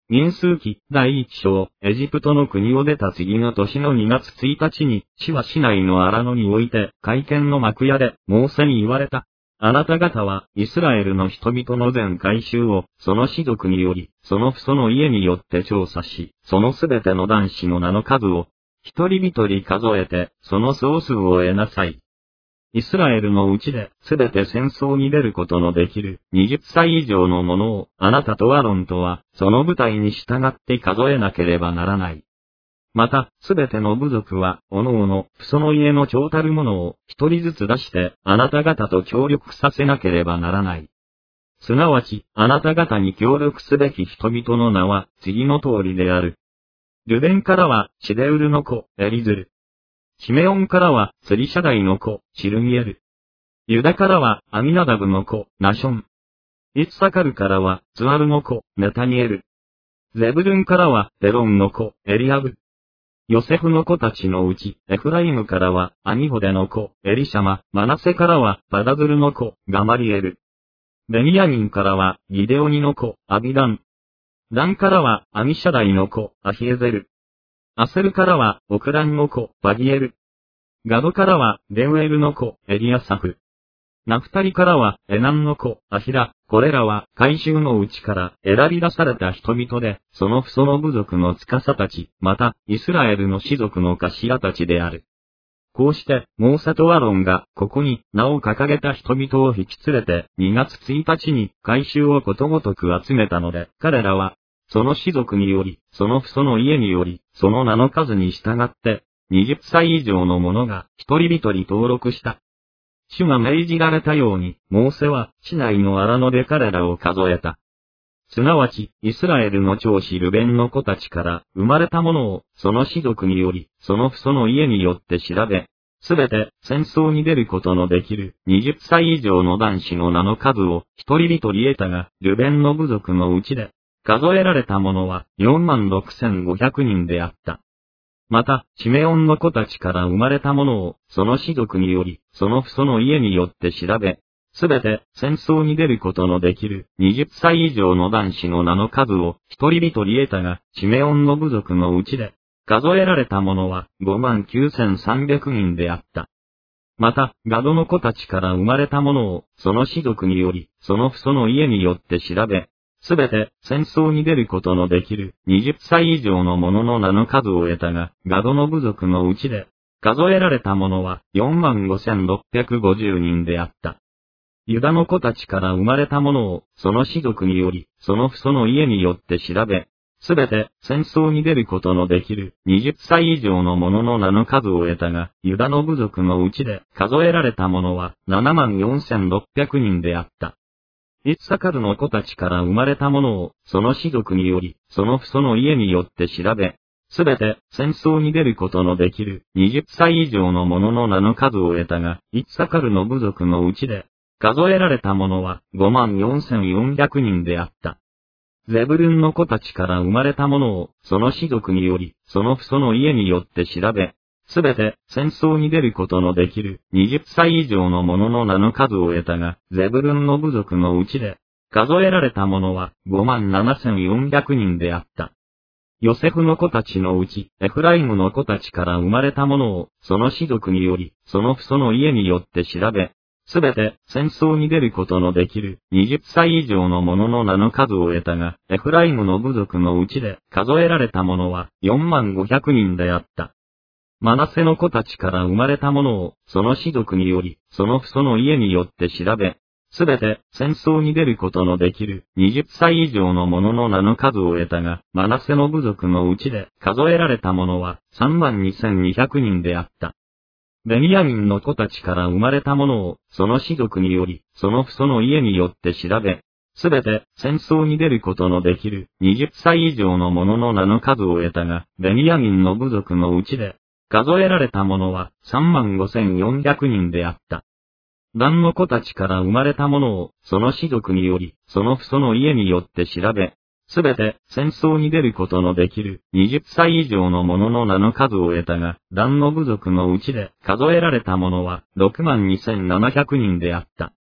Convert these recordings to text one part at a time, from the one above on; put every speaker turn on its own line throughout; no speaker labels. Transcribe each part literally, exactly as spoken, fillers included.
民数記第一章、エジプトの国を出た次の年のにがつついたちに、地は市内の荒野において、会見の幕屋で、モーセに言われた。あなた方は、イスラエルの人々の全改宗を、その氏族により、その父祖の家によって調査し、そのすべての男子の名の数を、一人一人数えて、その総数を得なさい。イスラエルのうちで、すべて戦争に出ることのできる、にじゅっさい以上の者を、あなたとアロンとは、その部隊に従って数えなければならない。また、すべての部族は、おのおの、父祖の家の長たる者を、一人ずつ出して、あなた方と協力させなければならない。すなわち、あなた方に協力すべき人々の名は、次の通りである。ルベンからは、シデウルの子、エリズル。シメオンからは、ツリシャダイの子、シルミエル。ユダからは、アミナダブの子、ナション。イツサカルからは、ツアルの子、ネタニエル。ゼブルンからは、ペロンの子、エリアブ。ヨセフの子たちのうち、エフライムからは、アミホデの子、エリシャマ。マナセからは、パダズルの子、ガマリエル。ベニヤミンからは、ギデオニの子、アビダン。ダンからは、アミシャダイの子、アヒエゼル。アセルからは、オクランの子、バギエル。ガドからは、デウエルの子、エリアサフ。ナフタリからは、エナンの子、アヒラ。これらは、改宗のうちから選び出された人々で、その父祖の部族の司たち、また、イスラエルの氏族の頭たちである。こうして、モーセとアロンが、ここに、名を掲げた人々を引き連れて、にがつついたちに、改宗をことごとく集めたので、彼らは、その氏族により、その父祖の家により、その名の数に従って、にじゅっさい以上の者が、一人一人登録した。主が命じられたように、モーセは、市内の荒野で彼らを数えた。すなわち、イスラエルの長子ルベンの子たちから、生まれた者を、その氏族により、その父祖の家によって調べ、すべて、戦争に出ることのできる、にじゅっさい以上の男子の名の数を、一人一人得たが、ルベンの部族のうちで、数えられた者は、よんまんろくせんごひゃくにんであった。また、シメオンの子たちから生まれた者を、その氏族により、その父祖の家によって調べ、すべて、戦争に出ることのできる、にじゅっさい以上の男子の名の数を、一人一人得たが、シメオンの部族のうちで、数えられた者は、ごまんきゅうせんさんびゃくにんであった。また、ガドの子たちから生まれた者を、その氏族により、その父祖の家によって調べ、すべて、戦争に出ることのできる、にじゅっさい以上の者の名の数を得たが、ガドの部族のうちで、数えられた者は、よんまんごせんろっぴゃくごじゅうにんであった。ユダの子たちから生まれた者を、その氏族により、その父祖の家によって調べ、すべて、戦争に出ることのできる、にじゅっさい以上の者の名の数を得たが、ユダの部族のうちで、数えられた者は、ななまんよんせんろっぴゃくにんであった。イツサカルの子たちから生まれた者を、その氏族により、その父祖の家によって調べ、すべて、戦争に出ることのできる、にじゅっさい以上の者の名の数を得たが、イツサカルの部族のうちで、数えられた者は、ごまんよんせんよんひゃくにんであった。ゼブルンの子たちから生まれた者を、その氏族により、その父祖の家によって調べ、すべて、戦争に出ることのできる、にじゅっさい以上の者の名の数を得たが、ゼブルンの部族のうちで、数えられた者は、ごまんななせんよんひゃくにんであった。ヨセフの子たちのうち、エフライムの子たちから生まれた者を、その氏族により、その父祖の家によって調べ、すべて、戦争に出ることのできる、にじゅっさい以上の者の名の数を得たが、エフライムの部族のうちで、数えられた者は、よんまんごひゃくにんであった。マナセの子たちから生まれた者を、その氏族により、その父祖の家によって調べ、すべて、戦争に出ることのできる、にじゅっさい以上の者の名の数を得たが、マナセの部族のうちで、数えられた者は、さんまんにせんにひゃくにんであった。ベニヤミンの子たちから生まれた者を、その氏族により、その父祖の家によって調べ、すべて、戦争に出ることのできる、にじゅっさい以上の者の名の数を得たが、ベニヤミンの部族のうちで、数えられた者は、さんまんごせんよんひゃくにんであった。ダンの子たちから生まれた者を、その氏族により、その父祖の家によって調べ、すべて、戦争に出ることのできる、にじゅっさい以上の者の名の数を得たが、ダンの部族のうちで、数えられた者は、ろくまんにせんななひゃくにんであった。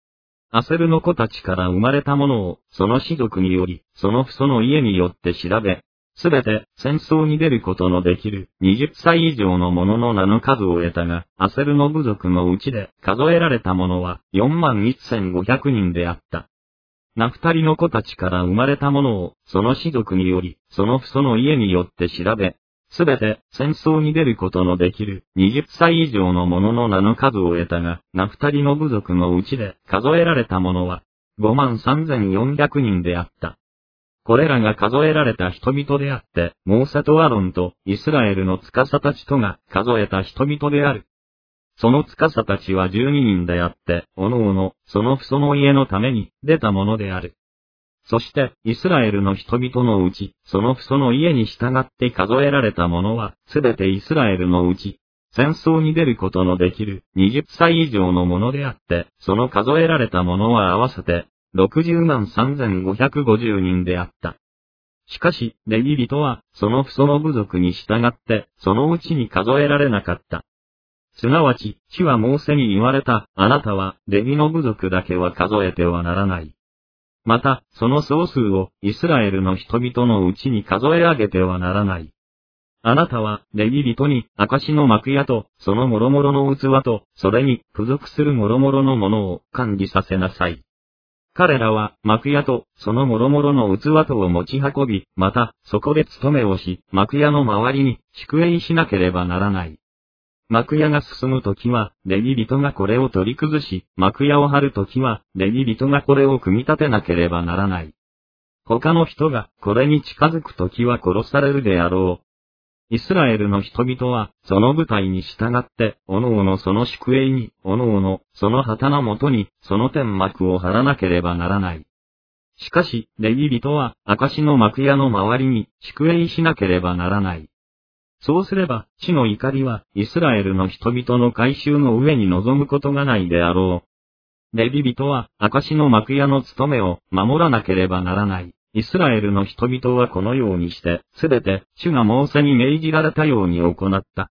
アセルの子たちから生まれたものを、その士族により、その父祖の家によって調べ、すべて戦争に出ることのできるにじゅっさい以上の者の名の数を得たが、アセルの部族のうちで数えられた者はよんまんせんごひゃくにんであった。ナフタリの子たちから生まれたものを、その士族により、その父祖の家によって調べ、すべて戦争に出ることのできるにじゅっさい以上の者の名の数を得たが、ナフタリの部族のうちで数えられた者はごまんさんぜんよんひゃくにんであった。これらが数えられた人々であって、モーセとアロンとイスラエルの司たちとが数えた人々である。その司たちはじゅうににんであって、おのおの、その父祖の家のために出たものである。そして、イスラエルの人々のうち、その父祖の家に従って数えられたものは、すべてイスラエルのうち、戦争に出ることのできるにじゅっさい以上のものであって、その数えられたものは合わせて、ろくじゅうまんさんぜんごひゃくごじゅうにんであった。しかし、レビ人は、その父祖の部族に従って、そのうちに数えられなかった。すなわち、主はモーセに言われた、あなたは、レビの部族だけは数えてはならない。また、その総数を、イスラエルの人々のうちに数え上げてはならない。あなたは、レビ人に、証の幕屋と、その諸々の器と、それに、付属する諸々のものを、管理させなさい。彼らは、幕屋と、その諸々の器とを持ち運び、また、そこで務めをし、幕屋の周りに、宿営しなければならない。幕屋が進むときは、レビ人がこれを取り崩し、幕屋を張るときは、レビ人がこれを組み立てなければならない。他の人が、これに近づくときは殺されるであろう。イスラエルの人々は、その部隊に従って、おのおのその宿営に、おのおの、その旗のもとに、その天幕を張らなければならない。しかし、レビ人は、証の幕屋の周りに、宿営しなければならない。そうすれば、主の怒りは、イスラエルの人々の改宗の上に臨むことがないであろう。レビ人は、証の幕屋の務めを、守らなければならない。イスラエルの人々はこのようにして、すべて、主がモーセに命じられたように行った。